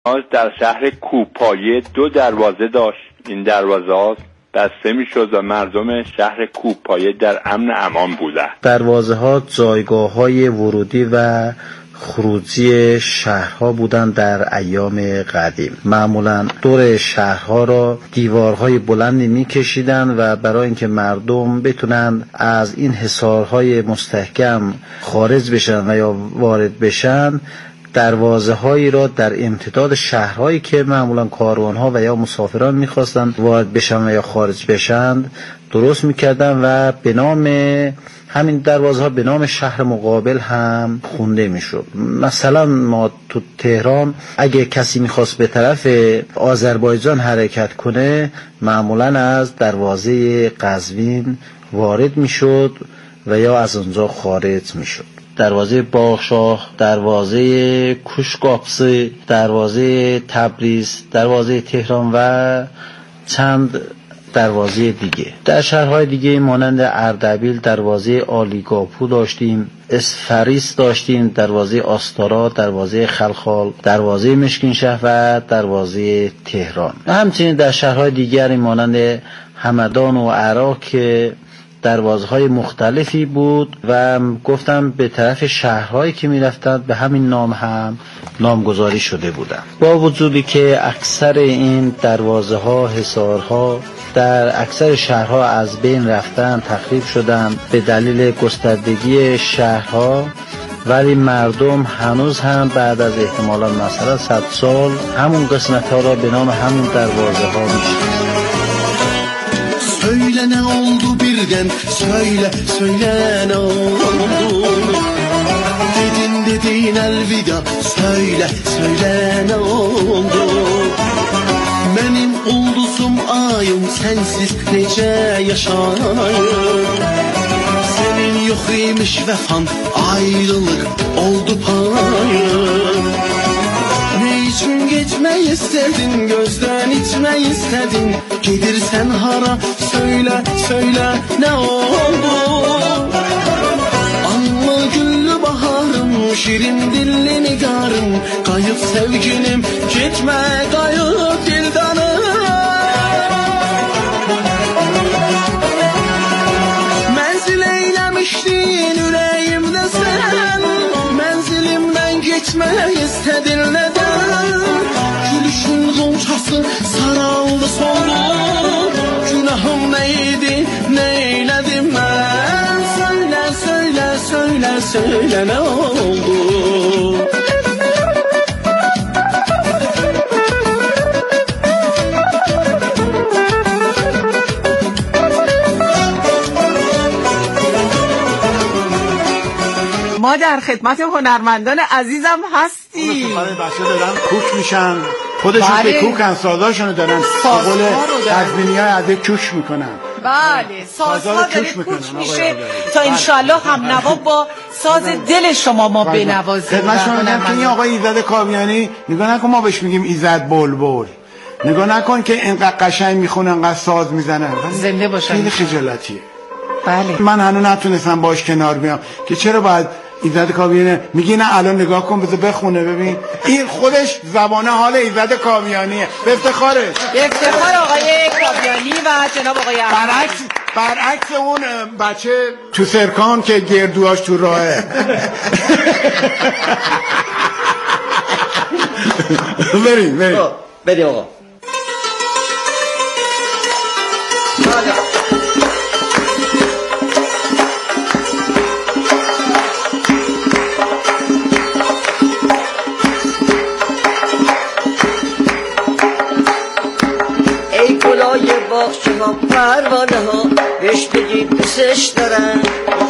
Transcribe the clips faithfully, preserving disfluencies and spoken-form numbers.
در شهر کوپایه دو دروازه داشت. این دروازه ها بسته می شد و مردم شهر کوپایه در امن امان بودند. دروازه ها جایگاه های ورودی و خروجی شهرها بودند. در ایام قدیم معمولا دور شهرها را دیوارهای بلندی میکشیدند و برای اینکه مردم بتونند از این حصارهای مستحکم خارج بشن و یا وارد بشن، دروازه هایی را در امتداد شهرهایی که معمولا کاروان ها و یا مسافران میخواستند وارد بشن و یا خارج بشن درست میکردن و به نام همین دروازه ها به نام شهر مقابل هم خونده میشد. مثلا ما تو تهران اگه کسی میخواست به طرف آذربایجان حرکت کنه معمولا از دروازه قزوین وارد میشد و یا از اونجا خارج میشد. دروازه باغشاه، دروازه کوشکاپسه، دروازه تبریز، دروازه تهران و چند دروازه دیگه. در شهرهای دیگه مانند اردبیل دروازه آلیگاپو داشتیم، اسفریس داشتیم، دروازه آستارا، دروازه خلخال، دروازه مشکینشهر و دروازه تهران. همچنین در شهرهای دیگری مانند همدان و عراق که دروازه های مختلفی بود و گفتم به طرف شهرهایی که می رفتند به همین نام هم نامگذاری شده بودند. با وجودی که اکثر این دروازه ها، حصارها در اکثر شهرها از بین رفتن، تخریب شدن به دلیل گستردگی شهرها، ولی مردم hanoz هم بعد از احتمالاً مثلا صد سال همون قسمت ها را به نام همون dərvazə ها میشناسند. Söyle ne oldu birden, söyle, söyle ne oldu? Dedin dedin elvida, söyle, söyle ne oldu? Benim ulduzum ayım, sensiz nece yaşayım? Senin yok imiş vefan, ayrılık oldu payım. Ne için gitmeyi istedin, gözden içmeyi istedin? Gidirsen hara, söyle, söyle ne oldu? Anma güllü baharım, şirin dilli nigarım, kayıp sevgilim, gitme kayıp dildanım. Menzil eylemiştin yüreğimde sen, menzilimden gitmeyi istedin neden? Gülüşün gonçası saraldı soldu, günahım neydi, neyledim ben? Söyle, söyle, söyle, söyle ne oldu? ما در خدمت هنرمندان عزیزم هستیم. خب بچه دارن کوک میشن، خودشون بله. به کوکن، سازاشونو دارن سازها قول رو دارن. قزوینی‌ها از یک کوک میکنن. بله، سازها سازها رو داره کوک میکنن، کوک آقای میشه آقایی. تا انشالله هم نوا با ساز دل شما ما بنوازیم. خدمت شما میگم که این آقای ایزد کاویانی نگاه نکن ما بهش میگیم ایزد بلبل، نگاه نکن که اینقدر قشنگ میخونه اینقدر ساز میزنن، زنده باشن. خیلی خجالتیه. بله. من هنوز نتونستم باش کنار بیام که چرا باید ایزد کاویانی میگی نه الان نگاه کن بذار بخونه ببین این خودش زبانه حال ایزد کاویانیه. به افتخارش، به افتخار آقای کاویانی و جناب آقای برعکس برعکس اون بچه تو سرکان که گردوهاش تو راهه. بریم بریم بریم آقا. ای گلای باغچه ها پروانه ها بهش بگید دوستش دارن،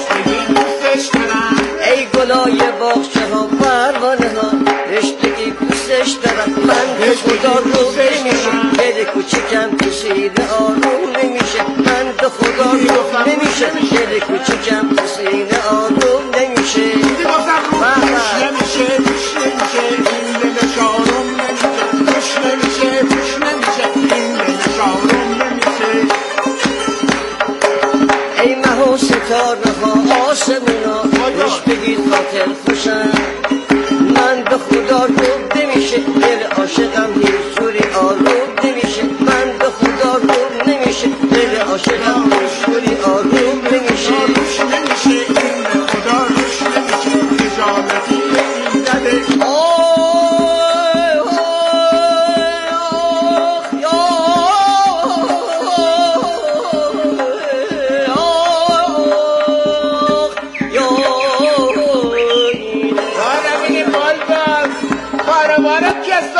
ای گلای باغچه ها پروانه ها بهش بگید دوستش دارن. من به خدا رو نمیشه دل کوچکم تو سینه آروم نمیشه، من به خدا رو نمیشه دل کوچکم تو سینه آروم نمیشه. نمیشه توش نمیشه این دلش آروم نمیشه، توش نمیشه توش نمیشه این دلش آروم نمیشه. ای مه و ستاره ها آسمونا بهش بگید خاطر خوشم، من به خدا رو نمیشه دل عاشق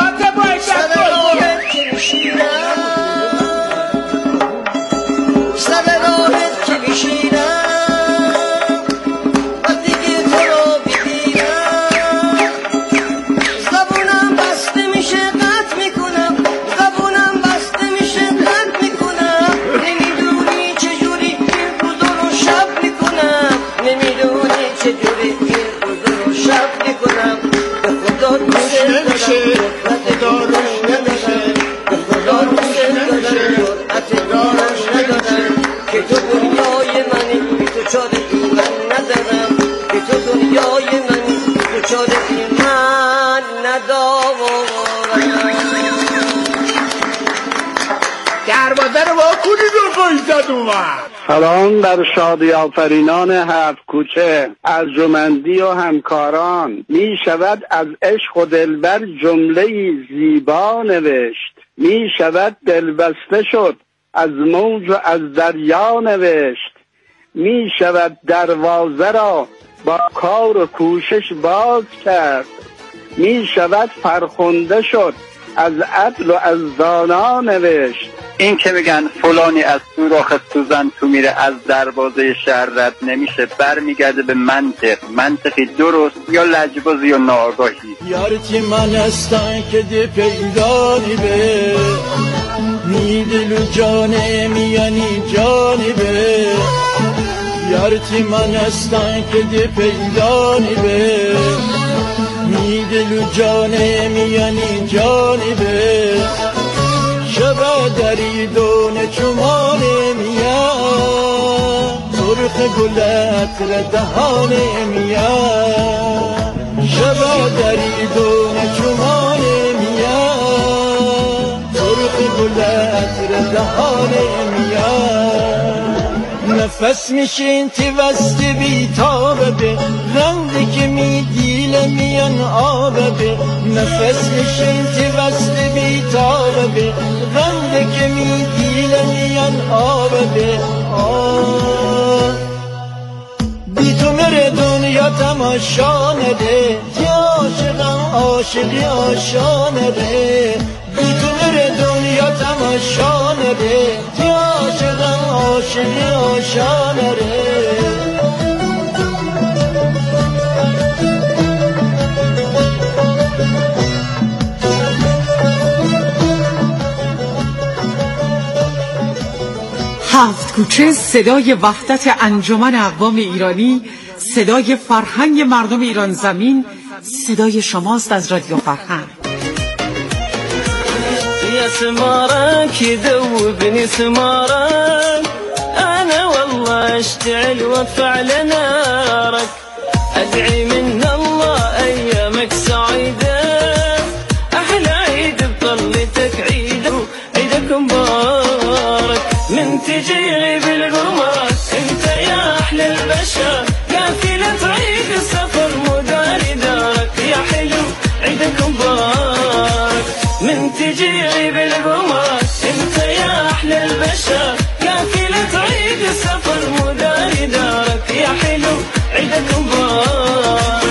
سلامت باشه که میشینم سر راهت که میشینم وقتی که تو رو بگیرم زبونم بسته میشه قطع میکنم زبونم بسته میشه قطع میکنم نمیدونی چجوری این روز رو شب میکنم نمیدونی چجوری این روز رو شب میکنم به خدا دوست نمیشه خدا روش نمیشه خدا روش جرأت دارم ندارم که تو دنیای منی بی تو چاره ایمن ندارم که تو دنیای منی بی تو چاره ایمن ندارم دروازه رو با کنید و بایزد اومد. سلام بر شادی آفرینان هفت کوچه، ارجمندی و همکاران. می شود از عشق و دلبر جمله زیبا نوشت، می شود دلبسته شد از موج و از دریا نوشت، می شود دروازه را با کار و کوشش باز کرد، می شود فرخنده شد از عدل و از دانا نوشت. این که میگن فلانی از سوراخ سوزن تو میره از دروازه شهر رد نمیشه، برمیگرده به منطق، منطقی درست یا لجبازی یا ناآگاهی. یارتی من هستن که دی پیدانی به می دل و جانه میانی جانی به یارتی من هستن که دی پیدانی به می دل و جانه میانی جانی به شبه دری دونه چمانه میاد سرخ گلت را دهانه میاد شبه دری دونه چمانه میاد سرخ گلت را دهانه میاد نفس میشین تی وستی بیتابه به رنگی که میگیله میان آبه به نفس میشین تی وستی بیتابه به رنگی که میگیله میان آبه به آه بی تو میره دنیا تماشا نده تی عاشقم عاشقی آشا نده بی تو میره دنیا تماشا نده تی عاشقم عاشقی آشا نده. هفت کوچه صدای وحدت انجمن اقوام ایرانی، صدای فرهنگ مردم ایران زمین، صدای شماست از رادیو فرهنگ. يا سمارك يذوبني سمارك أنا والله أشتعل وأدفع لنارك أدعي من الله أيامك سعيدة أحلى عيد بطلتك عيد عيدك مبارك من تجي بالقمر أنت يا أحلى البشر قافلة عيد السفر مداري دارك يا حلو عيدك مبارك من تجي بالقمر انت يا احلى البشر قافلة عيد السفر مداري دارك يا حلو عيدك مبارك.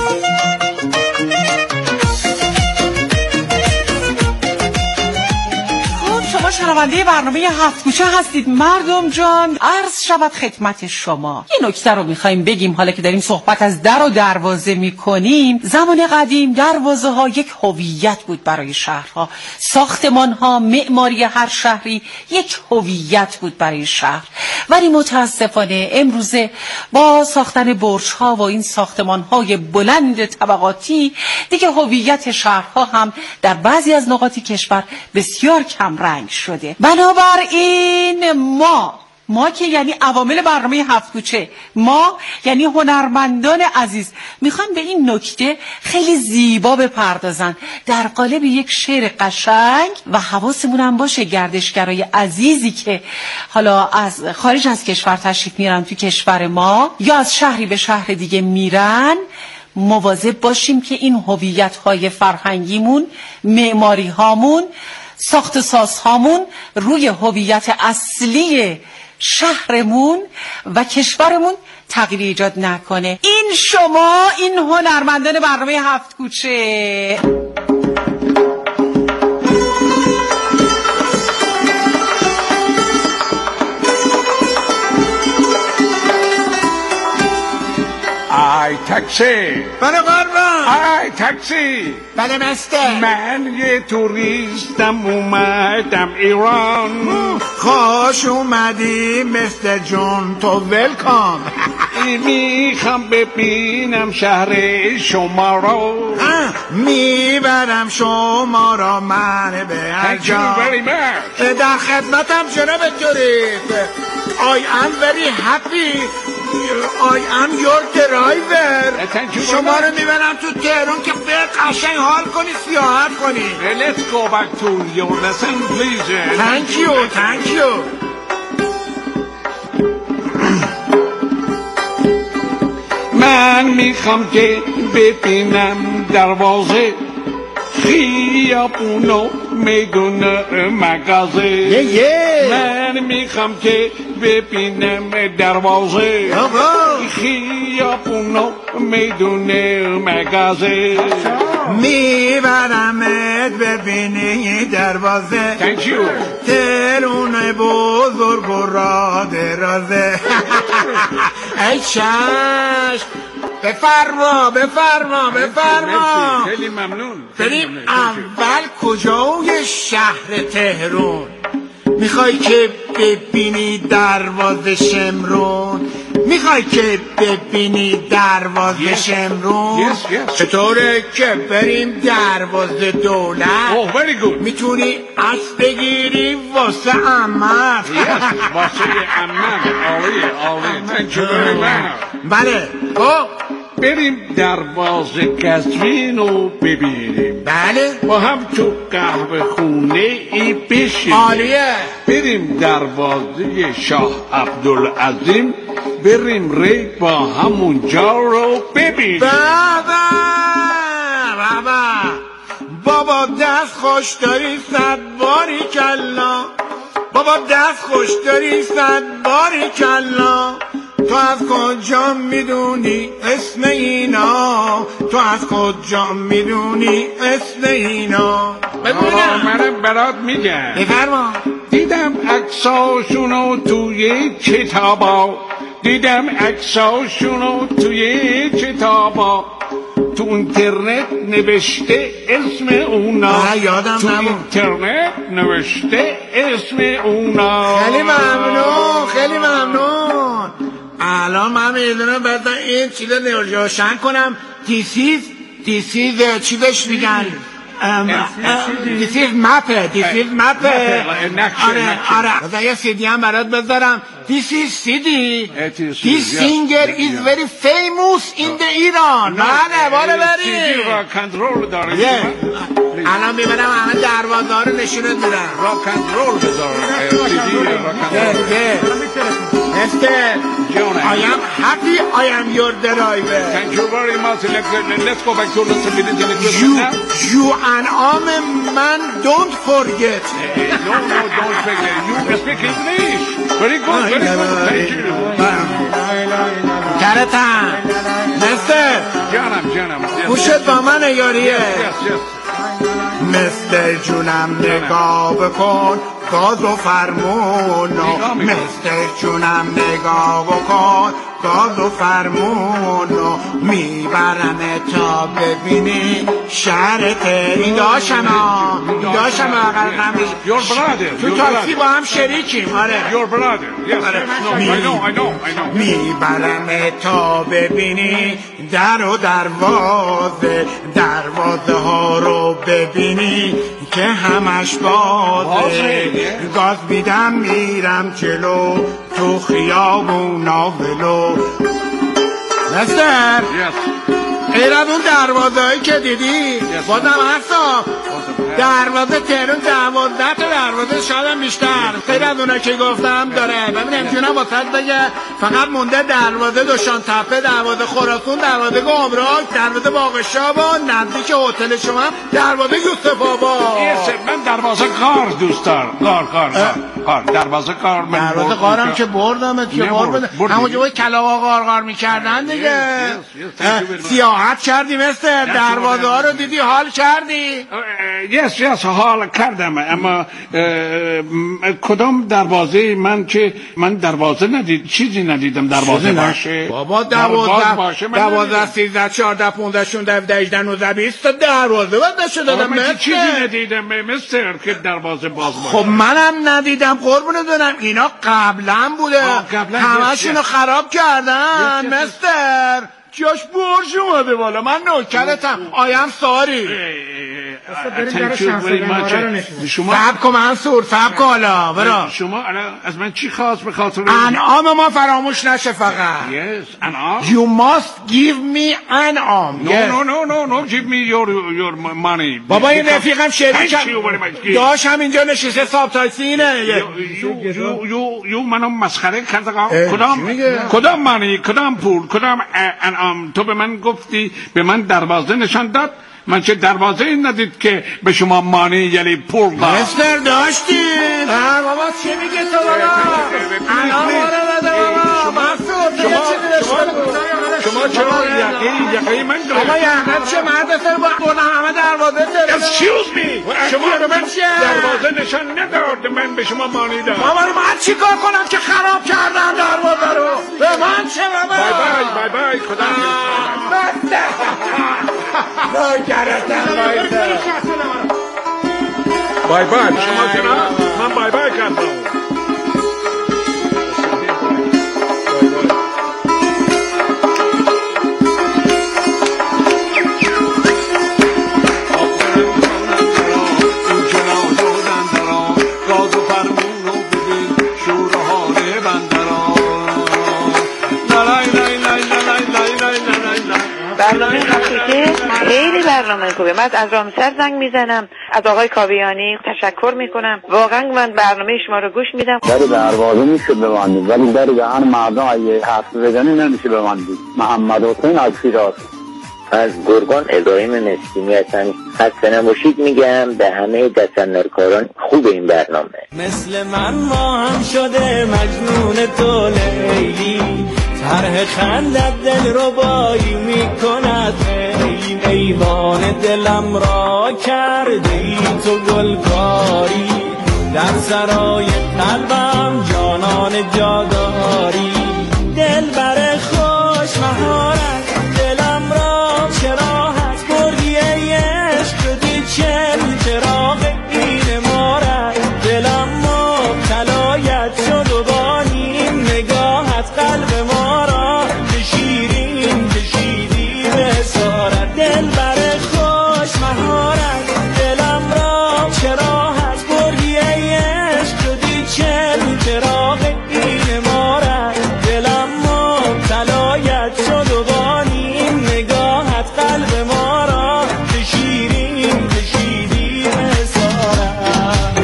شما شنونده برنامه هفت کوچه هستید مردم جان. عرض شود خدمت شما یه نکته رو میخوایم بگیم حالا که داریم صحبت از در و دروازه میکنیم. زمان قدیم دروازه ها یک هویت بود برای شهرها، ساختمان ها، معماری هر شهری یک هویت بود برای شهر. ولی متاسفانه امروزه با ساختن برج ها و این ساختمان های بلند طبقاتی دیگه هویت شهرها هم در بعضی از نقاط کشور بسیار کم رنگ شده. بنابراین ما ما که یعنی عوامل برنامه هفت کوچه، ما یعنی هنرمندان عزیز میخوان به این نکته خیلی زیبا بپردازن در قالب یک شعر قشنگ و حواسمون هم باشه گردشگرای عزیزی که حالا از خارج از کشور تشریف میارن تو کشور ما یا از شهری به شهر دیگه میرن، مواظب باشیم که این هویت‌های فرهنگیمون، معماری‌هامون، ساخت سازهامون روی هویت اصلی شهرمون و کشورمون تغییر ایجاد نکنه. این شما این هنرمندان برنامه هفت کوچه. تاکسی. بله قربان. آی تاکسی. بله مستر. من یه توریستم اومدم ایران. خوش اومدی مستر جون، تو ویلکام. میخوام ببینم شهر شما رو. میبرم شما را من به هر جا. در خدمتم جناب توریست. I am very happy. I am your driver. شما رو میبرم تو تهران که به قشنگ حال کنی، سیاحت کنی. Let's go back to your lesson please. Thank you, thank you. من میخوام که ببینم دروازه، خیابون و میدون مغازه. من میخوام که ببینم دروازه، خیابون و میدون مغازه. میبرمت ببینی دروازه، تهرون بزرگ و راه درازه. ای چشم، بفرما بفرما بفرما. خیلی ممنون. بریم اول کجای شهر تهران؟ میخوای که ببینی دروازه شمرون؟ میخوای که ببینی دروازه شمرون؟ yes, yes. چطوره که بریم دروازه دولت؟ oh, very good. میتونی عکس بگیری واسه عمت. yes, واسه عمت. عالیه عالیه. Thank you very much. بله خب بریم دروازه قزوین رو ببینیم. بله با هم تو قهوه خونه ای بشیم. عالیه. بریم دروازه شاه عبدالعظیم، بریم ری با همونجا رو ببینیم. بابا بابا بابا دست خوش داری صد باری کلا. بابا دست خوش داری صد باری کلا. تو از کجا میدونی اسم اینا؟ تو از کجا میدونی اسم اینا؟ بگویم منم برات میگم. بفرما. دیدم عکساشونو توی کتابا، دیدم عکساشونو توی کتابا، تو اینترنت نوشته اسم اونا. یادم تو نبود. اینترنت نوشته اسم اونا. خیلی ممنون خیلی ممنون. الان من میدونم بعد این چیز روشن کنم. دیسیز دیسیز چیزش میگن دیسیز مپه دیسیز مپه. آره آره بذار یه سیدی هم برات بذارم. دیسیز سیدی. This singer is very famous in the Iran. بله بالا بریم. راکندرول داره. الان میبرم همه دروازه ها رو نشونت میدم. راکندرول بذار. Mister, I am happy I am your driver. Thank you very much. Let's, let's go back to the civilian. You, you and I'm a man, don't forget. Hey, no, no, don't forget. You speak English. Very good, very good. Thank you. Karatan, Mister. جانم جانم. گوشت با من یاریه. Yes, yes. مستر جونم نگاه بکن گاز و فرمونو. مستر جونم نگاه بکن گاز و فرمونو. میبرم تا ببینی شهر تهران. داشتم ها داشتم ها تو تاکسی با هم شریکیم. آره میبرم تا ببینی در و دروازه، دروازه ها رو ببینی که همش بازه. گاز میدم میرم جلو تو خیابونا ولو. مستر غیر از اون دروازه هایی که دیدی بازم هستا دروازه تهران دوازده تا دروازه شاید بیشتر غیر از اونها که گفتم داره. ببین امتیونم واسه بگه فقط مونده دروازه دوشان تپه، دروازه خراسان، دروازه گمرک، دروازه باغشاب و نزدیک هتل شما دروازه یوسف آباد. من دروازه کار دوست دارم. کار کار کار دروازه کار. من دروازه کارم که بردم که بار بده همونجا باید کلاغا قارقار میکردن دیگه. سیاحت کردی مستر؟ دروازه ها رو دیدی حال کردی؟ yes yes حال کردم اما کدام دروازه من که من دروازه ندید چیزی ندیدم دروازه باشه بابا دوازده دوازده سیزده چهارده پونزده شونزده هفده هجده نوزده بیست دروازه باید نشه دادم من چیزی ندیدم مستر که دروازه باز باشه. خب منم ندیدم قربونه دونم اینا قبلا بوده همشونو خراب کردن مستر جاش برش اومده بالا من نوکرتم آیم ساری شما سب کن منصور سب کن حالا برا شما از من چی خواست به خاطر انعام ما فراموش نشه فقط yes انعام you must give me انعام no no no no no give me your your money بابا این رفیقم شریکم داش هم اینجا نشسته سابتایسینه یو منو مسخره کرده کدام کدام مانی کدام پول کدام تو به من گفتی به من دروازه نشان داد من چه دروازه این ندید که به شما مانی یعنی پول داد مستر داشتید بابا چی میگه تو بابا الان باره بده بابا محصول دیگه چی دیده شما چرا یقی یقی من دارم بابا یقی چه مدرسه با قرنه همه دروازه داره excuse me شما به من دروازه نشان نداد من به شما مانی داد بابا من چی کار کنم که خراب کردن دروازه رو به من چه بابا بای بای بای بای خدا بای بای شما کنار من بای بای کردم برنامه خصوصی خیلی برنامه خوبه. من از رامسر زنگ میزنم، از آقای کاویانی تشکر میکنم، واقعا من برنامه شما رو گوش میدم. در دروازه میشه ببندید ولی در دهن مردم اگه حرف بزنی نمیشه ببندید. محمد حسین از شیراز. از گرگان ابراهیم مسکینی هستم. خسته نباشید میگم به همه دستاندرکاران. خوب این برنامه. مثل من ما هم شده مجنون تو لیلی، طرح خندت دل رو بایی میکند خیلی، ایوان دلم را کرده ای تو گلکاری، در سرای قلبم جانان جاداری، دل بر خوش مهارت دلم را چرا هست بردی ای عشق شدی چل چراغ این مارد، دلم مبتلایت شد و با نیم نگاهت قلب ما را به شیرین کشیدی به سارت، دل بر خوش مهارت دلم را چرا هست بردی ای عشق شدی چل چراغ این مارد، دلم مبتلایت شد و با نیم نگاهت قلب ما را به شیرین کشیدی به سارت.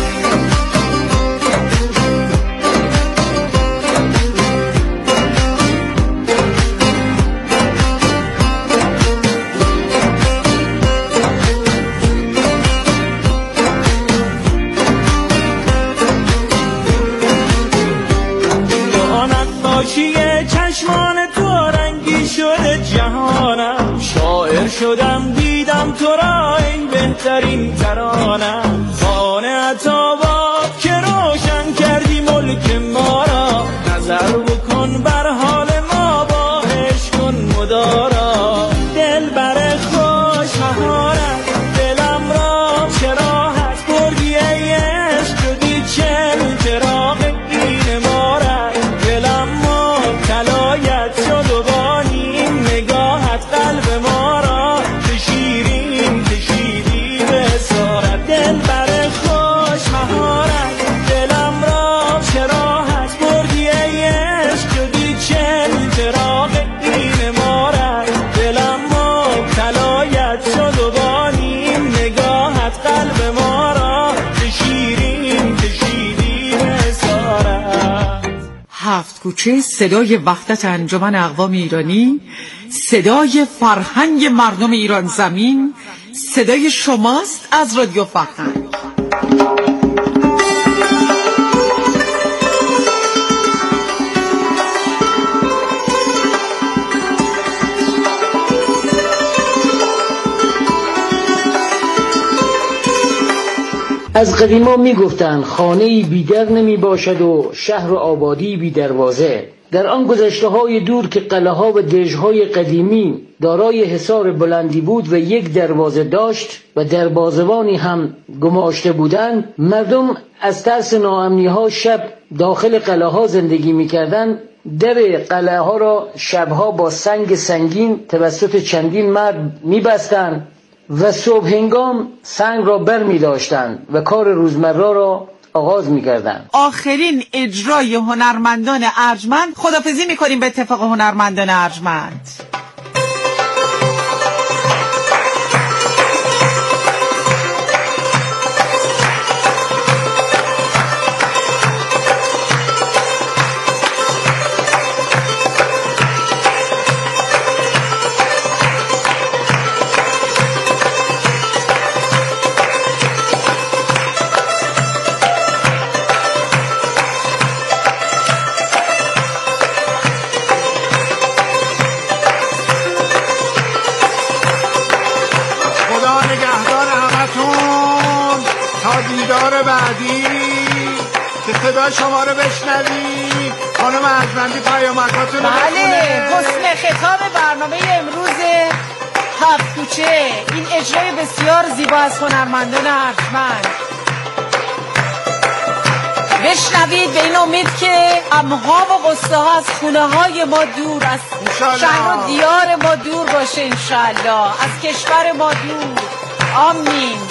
نقاشی چشمان تو رنگی شده جهانم، شاعر شدم دیدم تو را این بهترین ترانم، خانه عطابات که روشن کردی ملک ما را، نظر بکن بر حال ما باهش کن مدارا، دل بر خوش مهارت دلم را چرا هست بردی ای عشق شدی چل چراغ این مارد، دلم مبتلایت شد و با نیم نگاهت قلب ما را به شیرین کشیدی به سارت، دل بر خوش مهارت دلم را چرا هست بردی ای عشق شدی چل چراغ این مارد، دلم مبتلایت شد و با نیم نگاهت قلب ما را به شیرین کشیدی به سارت. هفت کوچه، صدای وحدت انجمن اقوام ایرانی، صدای فرهنگ مردم ایران زمین، صدای شماست از رادیو فرهنگ. از قدیما می گفتند خانه‌ای بی در نمی باشد و شهر و آبادی بی دروازه. در آن گذشته های دور که قلعه ها و دژهای قدیمی دارای حصار بلندی بود و یک دروازه داشت و دروازه‌بانی هم گماشته بودند، مردم از ترس ناامنی ها شب داخل قلعه ها زندگی می کردند. در قلعه ها را شبها با سنگ سنگین توسط چندین مرد می بستند و صبح هنگام سنگ را بر می داشتند و کار روزمره را آغاز می کردند. آخرین اجرای هنرمندان ارجمند. خدافظی می کنیم به اتفاق هنرمندان ارجمند. بعدی که صدا شما رو بشنویم. خانم ارجمندی پیامکاتون رو بله، حسن خطاب برنامه امروز هفت کوچه، این اجرای بسیار زیبا از هنرمندان ارجمند. بشنوید به این امید که غم‌ها و غصه ها از خونه های ما دور، از شهر و دیار ما دور باشه انشالله، از کشور ما دور. آمین.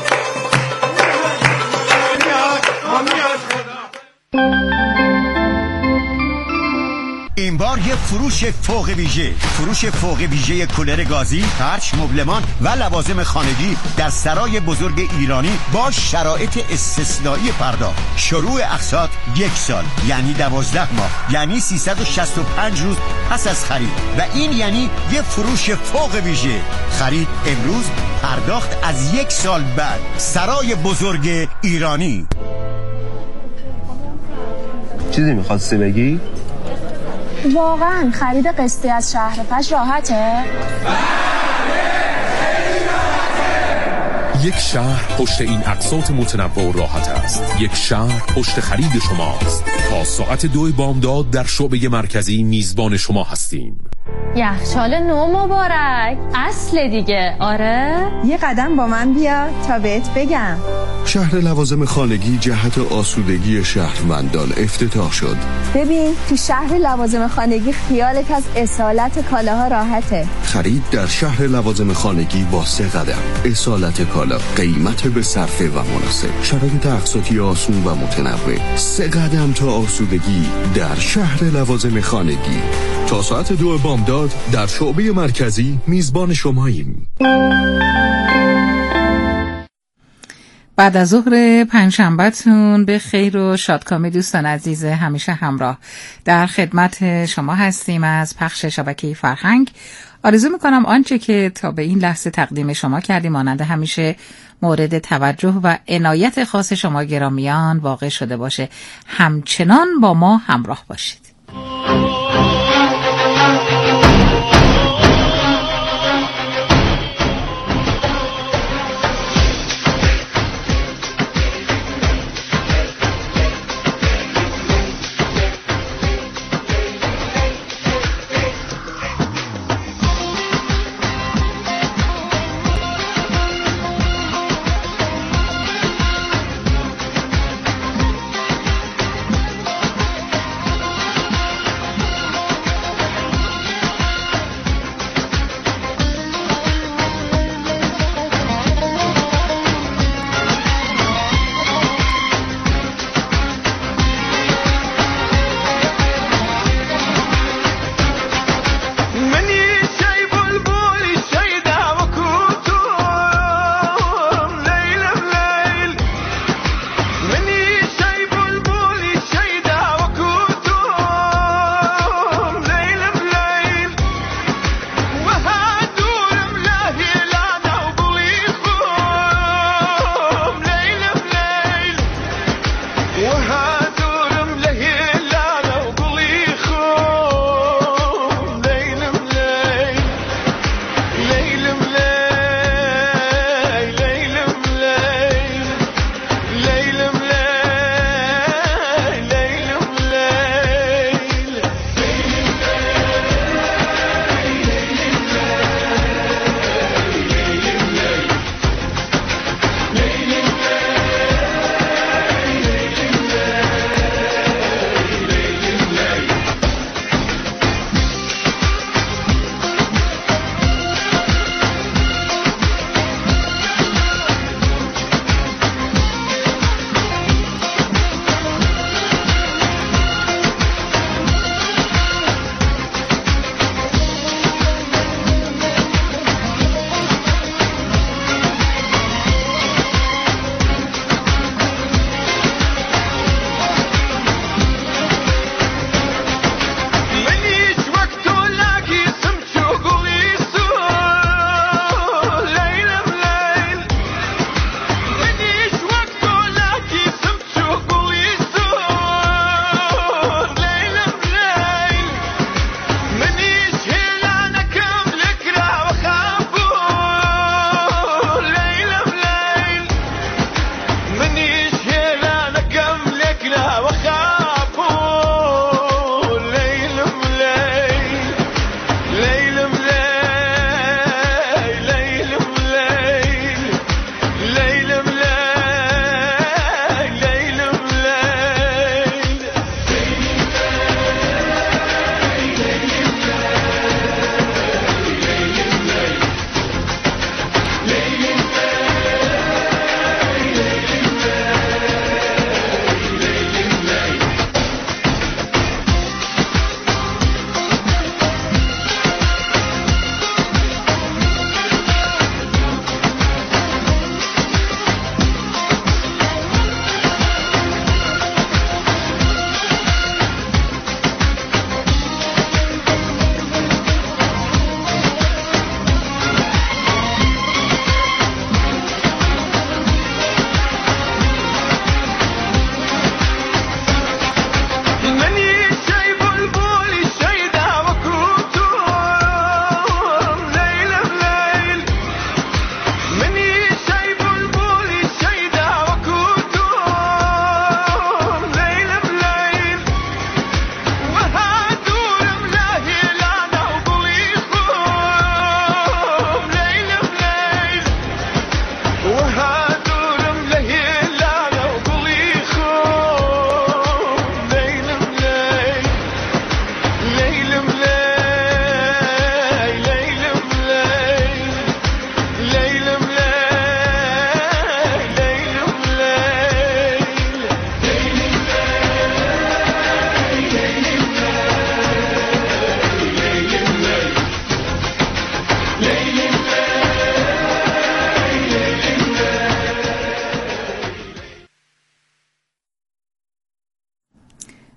این بار یه فروش فوق ویژه، فروش فوق ویژه کولر گازی، فرش، مبلمان و لوازم خانگی در سرای بزرگ ایرانی با شرایط استثنایی پرداخت. شروع اقساط یک سال یعنی دوازده ماه، یعنی سیصد و شصت و پنج روز پس از خرید و این یعنی یه فروش فوق ویژه. خرید امروز، پرداخت از یک سال بعد. سرای بزرگ ایرانی. چیزی میخواستی بگی؟ واقعا خرید قسطی از شهر فش راحته؟ یک شهر پشت این اقساط متنوع و راحت است. یک شهر پشت خرید شماست. تا ساعت دو بامداد در شعبه مرکزی میزبان شما هستیم. یخچال نو مبارک، اصل دیگه. آره یه قدم با من بیا تا بهت بگم. شهر لوازم خانگی جهت آسودگی شهروندان افتتاح شد. ببین تو شهر لوازم خانگی خیالت از اصالت کالاها راحته. خرید در شهر لوازم خانگی با سه قدم. اصالت کالا، قیمت به صرفه و مناسب، شرایط اقساطی آسون و متنوع. سه قدم تا آسودگی در شهر لوازم خانگی. تا ساعت دو بامداد در شعبه مرکزی میزبان شماییم. بعد از ظهر پنجشنبه‌تون به خیر و شادکامی دوستان عزیز همیشه همراه. در خدمت شما هستیم از پخش شبکه فرهنگ. آرزو میکنم آنچه که تا به این لحظه تقدیم شما کردیم مانند همیشه مورد توجه و عنایت خاص شما گرامیان واقع شده باشه. همچنان با ما همراه باشید.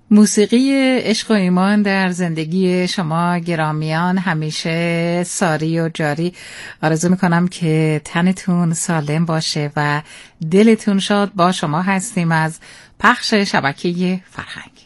موسیقی عشق و ایمان در زندگی شما گرامیان همیشه ساری و جاری. آرزو میکنم که تنتون سالم باشه و دلتون شاد. با شما هستیم از پخش شبکه فرهنگ.